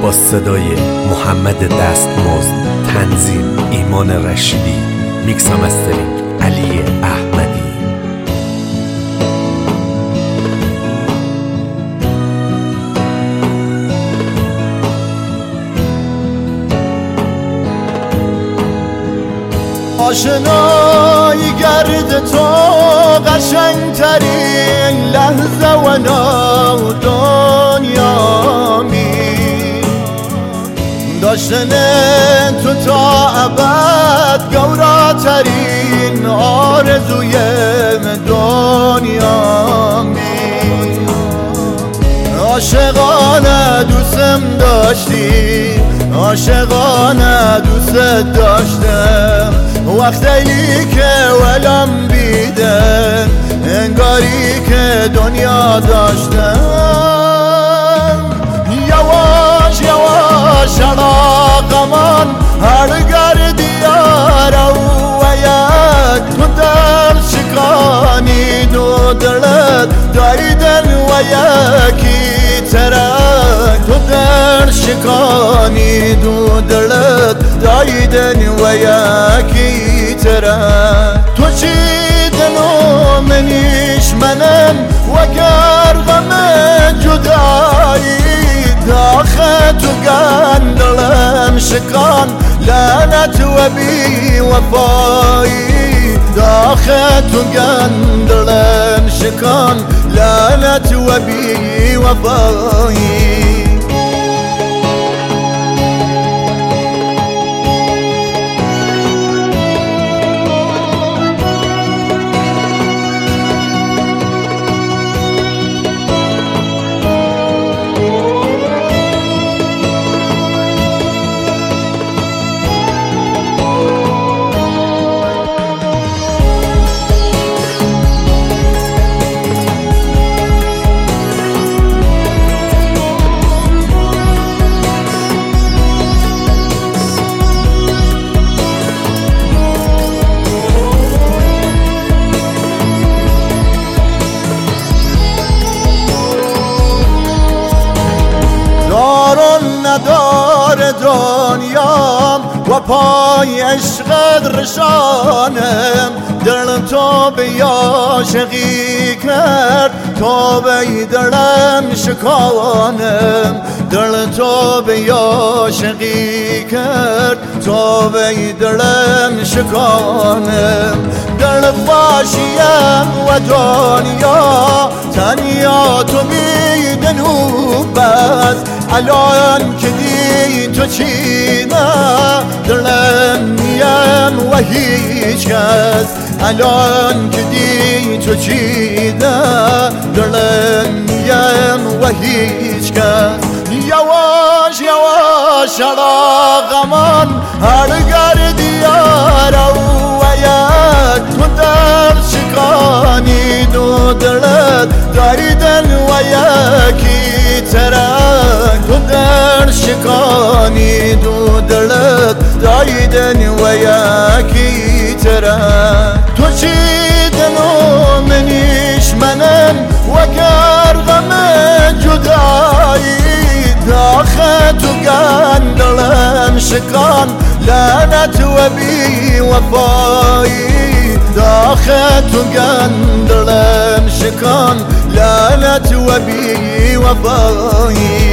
با صدای محمد دستمزد، تنظیم ایمان رشیدی، میکس و مسترینگ علی احمدی. آشنایی گرد تو قشنگترین لحظه و نو دنیامی، داشتن تو تا ابد گوراترین آرزوی دنیامی. عاشقانه دوستم داشتی، عاشقانه دوست داشتم، وقتی که ولم بیدم انگاری که دنیا داشتم. یواش یواش علاقمان هر گردیارو و یک تو در شکانید و دلت دایدن و یکی ترک تو در شکانید و دلت دایدن و یکی ترک. تو چی دلو منیش منم و گرغم جدایی، داخل تو گندلم شکان لعنت و بی وفایی، داخل تو گندلم شکان لعنت و بی وفایی. ندار دنیام و پای عشقت رشانم، دل تو به عاشقی کرد تو به دلم شکانم، دل تو به عاشقی کرد تو به دلم شکانم. دل فاشیم و دنیا تنیا تو میدن و بس، الان که دی تو چینه دلم نیم و هیچ کس، الان که دی تو چینه دلم نیم و هیچ کس. یواش یواش علاقمان هر گردیارو و یک تو در شکانید و دلت دایدن و یکی ترک تو در شکانید و دلت دایدن و یکی ترک. تو چی دلو منیش منم و گرغم جدایی، داخل تو گندلم شکان لعنت و بی وفایی، داخل تو گندلم شکان لعنت و بی وفایی.